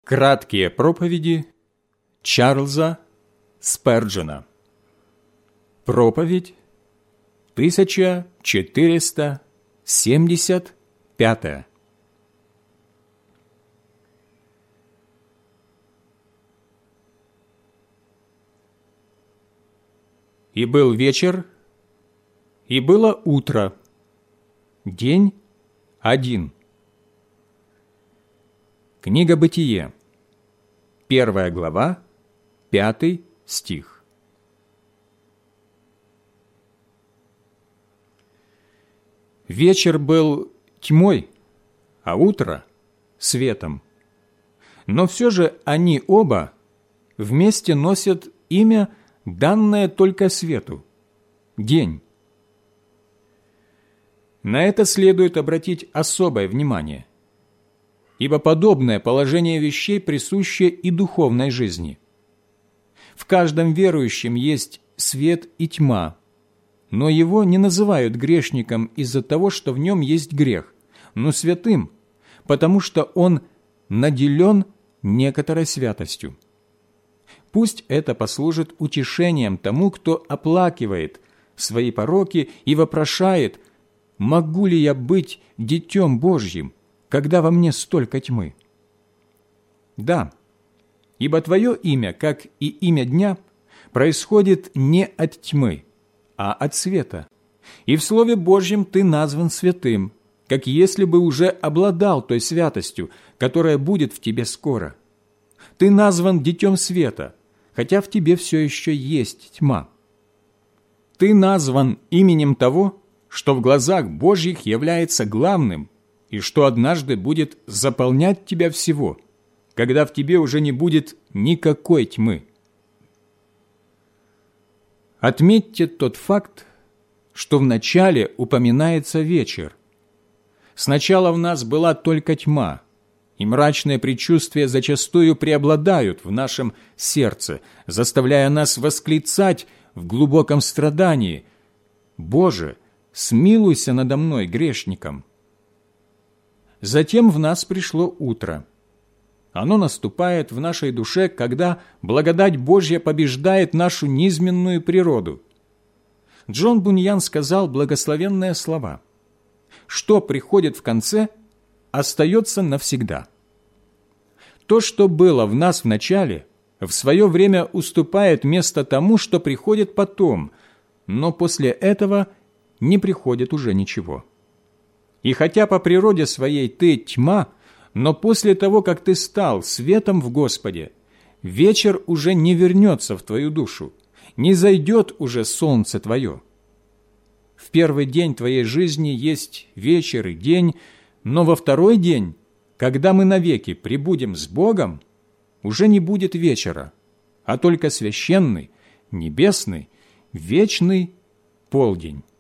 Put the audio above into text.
Краткие проповеди Чарльза Сперджена. Проповедь 1475. И был вечер, и было утро, день один. Книга Бытие, 1 глава, 5 стих. Вечер был тьмой, а утро — светом. Но все же они оба вместе носят имя, данное только свету — день. На это следует обратить особое внимание, ибо подобное положение вещей присуще и духовной жизни. В каждом верующем есть свет и тьма, но его не называют грешником из-за того, что в нем есть грех, но святым, потому что он наделен некоторой святостью. Пусть это послужит утешением тому, кто оплакивает свои пороки и вопрошает: «Могу ли я быть детем Божьим, когда во мне столько тьмы?» Да, ибо твое имя, как и имя дня, происходит не от тьмы, а от света. И в Слове Божьем ты назван святым, как если бы уже обладал той святостью, которая будет в тебе скоро. Ты назван детем света, хотя в тебе все еще есть тьма. Ты назван именем того, что в глазах Божьих является главным, и что однажды будет заполнять тебя всего, когда в тебе уже не будет никакой тьмы. Отметьте тот факт, что вначале упоминается вечер. Сначала в нас была только тьма, и мрачные предчувствия зачастую преобладают в нашем сердце, заставляя нас восклицать в глубоком страдании: «Боже, смилуйся надо мной, грешником!» Затем в нас пришло утро. Оно наступает в нашей душе, когда благодать Божья побеждает нашу низменную природу. Джон Буньян сказал благословенные слова: «Что приходит в конце, остается навсегда». То, что было в нас в начале, в свое время уступает место тому, что приходит потом, но после этого не приходит уже ничего. И хотя по природе своей ты тьма, но после того, как ты стал светом в Господе, вечер уже не вернется в твою душу, не зайдет уже солнце твое. В первый день твоей жизни есть вечер и день, но во второй день, когда мы навеки пребудем с Богом, уже не будет вечера, а только священный, небесный, вечный полдень.